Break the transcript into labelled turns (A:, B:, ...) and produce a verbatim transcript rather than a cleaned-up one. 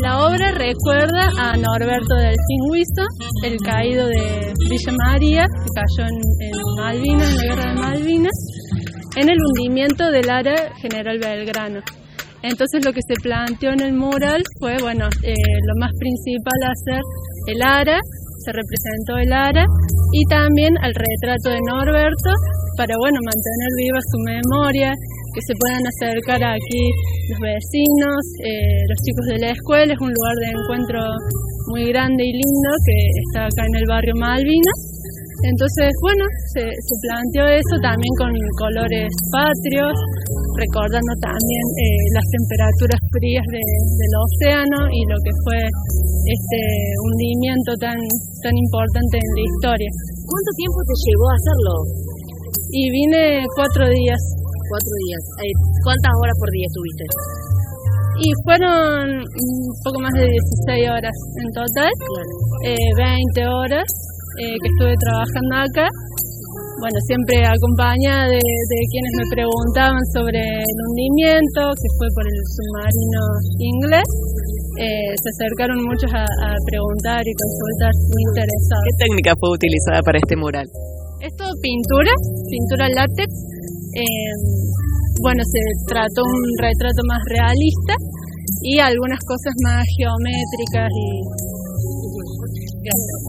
A: La obra recuerda a Norberto Delfín Huizo, el caído de Villa María, que cayó en, en Malvinas, en la guerra de Malvinas, en el hundimiento del ARA General Belgrano. Entonces lo que se planteó en el mural fue, bueno, eh, lo más principal hacer el ARA, se representó el ARA, y también el retrato de Norberto, para, bueno, mantener viva su memoria, que se puedan acercar aquí los vecinos, eh, los chicos de la escuela. Es un lugar de encuentro muy grande y lindo que está acá en el barrio Malvinas. Entonces, bueno, se, se planteó eso también con colores patrios, recordando también eh, las temperaturas frías de, del océano y lo que fue este hundimiento tan, tan importante en la historia.
B: ¿Cuánto tiempo te llevó a hacerlo?
A: Y vine cuatro días.
B: Cuatro días. ¿Cuántas horas por día estuviste?
A: Y fueron un poco más de dieciséis horas en total,
B: claro.
A: eh, veinte horas eh, que estuve trabajando acá. Bueno, siempre acompañada de, de quienes me preguntaban sobre el hundimiento, que fue por el submarino inglés. Eh, se acercaron muchos a, a preguntar y consultar, muy interesados.
C: ¿Qué técnica fue utilizada para este mural?
A: Es todo pintura, pintura látex. Eh, bueno, se trató un retrato más realista y algunas cosas más geométricas y...